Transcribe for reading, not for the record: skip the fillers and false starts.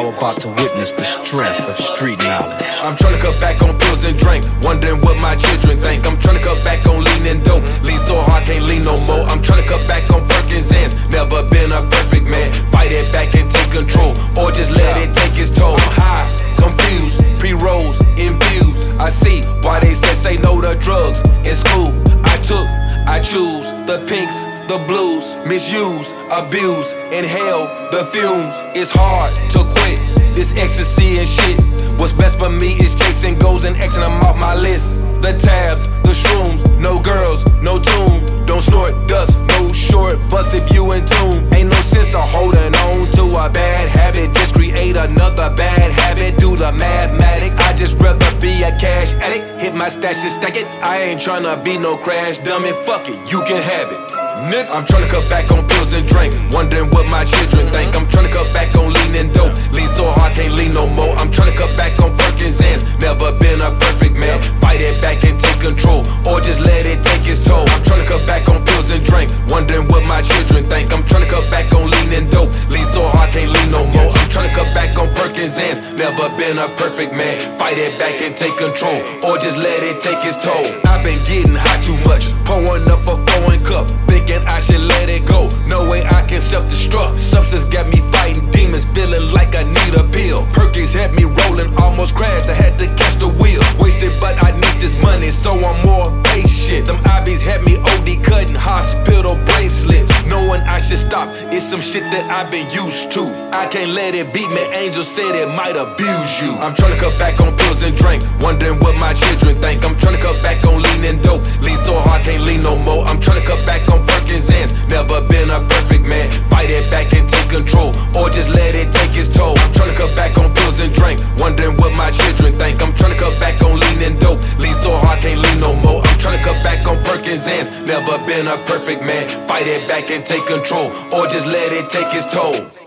now about to witness the strength of street knowledge. I'm tryna cut back on pills and drink, wondering what my children think. I'm tryna cut back on lean and dope, lean so hard can't lean no more. I'm tryna cut back on Perkins Zans, never been a perfect man. Fight it back and take control, or just let it take its toll. I'm high, confused, pre-rolls, infused. I see why they say no to drugs in school. I choose the pinks, the blues, misuse, abuse, inhale the fumes. It's hard to quit this ecstasy and shit. What's best for me is chasing goals and Xing them off my list. The tabs, the shrooms, no girls, no tune. Don't snort dust, no short bus if you in tune. Ain't no sense of holding on to a bad habit. Just create another bad habit, do the mathematics. I just rather be a cash addict, hit my stash and stack it. I ain't tryna be no crash dummy, fuck it, you can have it. Nick, I'm tryna cut back on pills and drink, wondering what my children think. I'm tryna cut back on lean and dope, lean so hard can't lean no more. I'm tryna cut back on Perkins Zans, never been a perfect man. Fight it back and take control, or just let it take its toll. I'm tryna cut back on pills and drink, wondering what my children think. I'm tryna cut back on lean and dope, lean so hard can't lean no more. I'm tryna cut back on Perkins Zans, never been a perfect man. Fight it back and take control, or just let it take its toll. I've been getting high too much, pouring up a foreign cup, thinking I should let it go. No way I can self-destruct. Substance got me fighting demons, feeling like I need a pill. Perkins had me rolling, almost crashed, I had to catch the wheel. Wasted but I need this money, so I'm more patient. Them IBs had me OD cutting hospital bracelets. Knowing I should stop, it's some shit that I've been used to. I can't let it beat me, angel said it might abuse you. I'm tryna cut back on pills and drink, wondering what my children think. I'm tryna cut back on lean and dope, lean so hard can't lean no more. I'm tryna cut back on Perkins Zans, never been a perfect man. Fight it back and take control, or just let it take its toll. I'm tryna cut back on pills and drink, wondering what my children think. I'm tryna cut back on lean and dope, lean so hard can't lean no more. I'm tryna cut back on Perkins Zans, never been a perfect man. Fight it back and take control, or just let it take its toll.